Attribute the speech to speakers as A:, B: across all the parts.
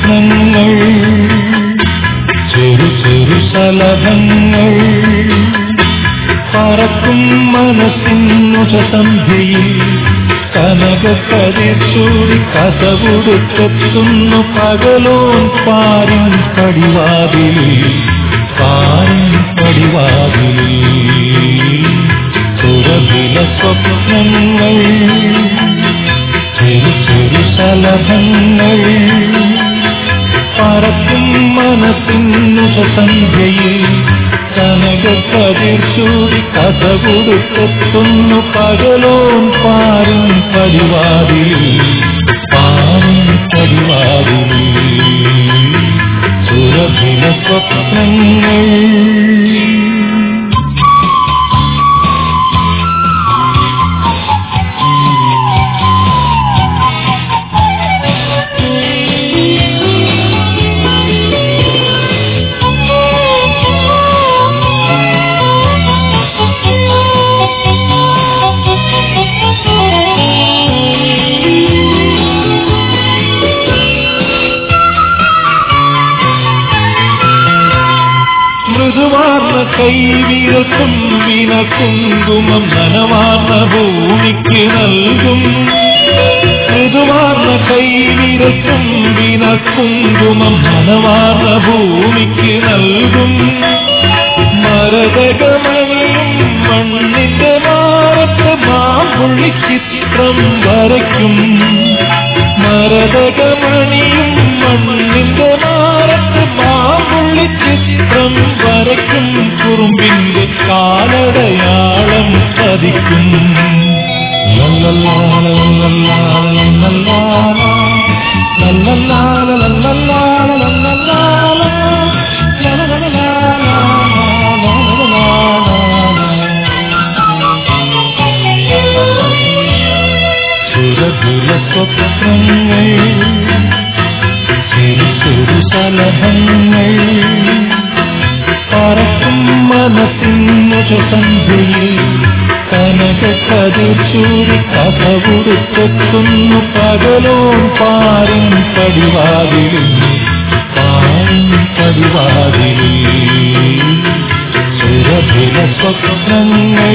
A: സ്വപ്നങ്ങൾ ചെറു ചെറു ശലഭങ്ങൾ പറക്കും മനസ്സിനുഷസന്ധ്യയിൽ കനകക്കതിർ ചൂടി കസവുടുത്തെത്തുന്നു പകലോൻ പാരിൻ പടിവാതിലിൽ സുരഭില സ്വപ്നങ്ങൾ ചെറു ചെറു ശലഭങ്ങൾ പറക്കും മനസ്സിനുഷസന്ധ്യയിൽ കനകക്കതിർ ചൂടി കസവുടുത്തെത്തുന്നു പകലോൻ പാരിൻ പടിവാതിലിൽ സുരഭില സ്വപ്നങ്ങൾ. മൃദുവാർന്ന കൈവിരൽ തുമ്പിന കുങ്കുമം നനവാർന്ന ഭൂമിക്ക് നൽകും. മൃദുവാർന്ന കൈവിരൽ തുമ്പിന കുങ്കുമം നനവാർന്ന ഭൂമിക്ക് നൽകും. മരതകമണിയും മണ്ണിന്റെ മാറത്ത് മാമ്പുള്ളി ചിത്രം വരയ്ക്കും. മരതകമണിയും മണ്ണിന്റെ മാറത്ത് മാമ്പുള്ളി ചിത്രം വരയ്ക്കും. കുറുമ്പിന്റെ കാലടയാളം പതിക്കും. സുരഭില സ്വപ്നങ്ങൾ ചെറു ചെറു ശലഭങ്ങൾ പറക്കും മനസ്സിനുഷസന്ധ്യയിൽ കനകക്കതിർ ചൂടി കസവുടുത്തെത്തുന്നു പകലോൻ പാരിൻ പടിവാതിലിൽ സുരഭില സ്വപ്നങ്ങൾ.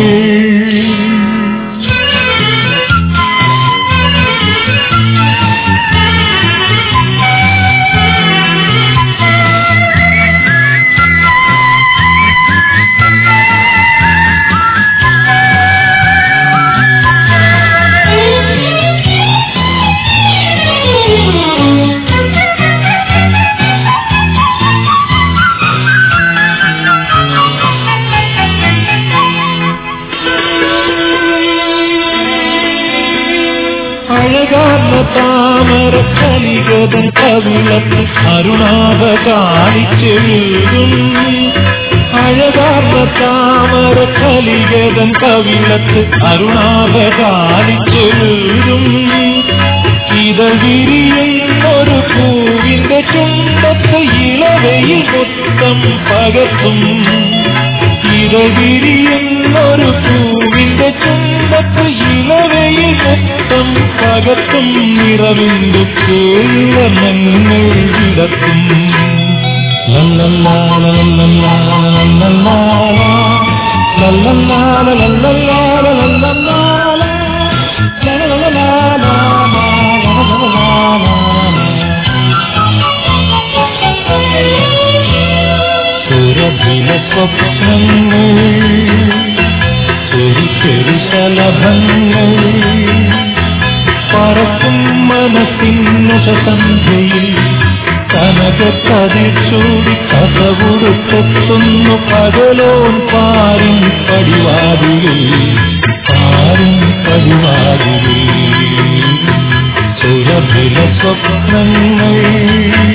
A: അഴകാർന്ന താമര കലികതൻ കവിളത്ത് അരുണാഭ കാണിച്ചെഴുതും. അഴകാർന്ന താമര കലികതൻ കവിളത്ത് അരുണാഭ കാണിച്ചെഴുതും. ഇതൾ വിരിയുന്നൊരു പൂവിന്റെ ചുണ്ടത്ത് ഇളവയിൽ മൊത്തം പകർത്തും. ഇതൾ വിരിയുന്നൊരു പൂവിന്റെ ചുണ്ടത്ത് ഇളവയിൽ മൊത്തം പകർത്തും. നിറവിന്റെ കേൾവർണ്ണങ്ങൾ വിടത്തും. സുരഭില സ്വപ്നങ്ങൾ ചെറു ചെറു ശലഭങ്ങൾ പറക്കും മനസ്സിനുഷസന്ധ്യയിൽ കനകക്കതിർ ചൂടി കസവുടുത്തെത്തുന്നു പകലോൻ പാരിൻ പടിവാതിലിൽ സുരഭില സ്വപ്നങ്ങൾ.